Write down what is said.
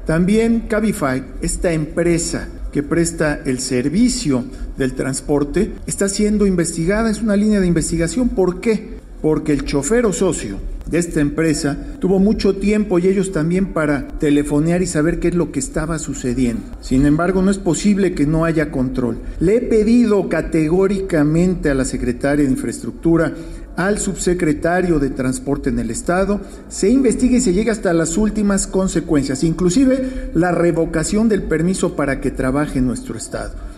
También Cabify, esta empresa que presta el servicio del transporte, está siendo investigada, es una línea de investigación. ¿Por qué? Porque el chofer o socio de esta empresa tuvo mucho tiempo y ellos también para telefonear y saber qué es lo que estaba sucediendo. Sin embargo, no es posible que no haya control. Le he pedido categóricamente a la secretaria de Infraestructura, al subsecretario de Transporte en el Estado, se investigue y se llegue hasta las últimas consecuencias, inclusive la revocación del permiso para que trabaje en nuestro Estado.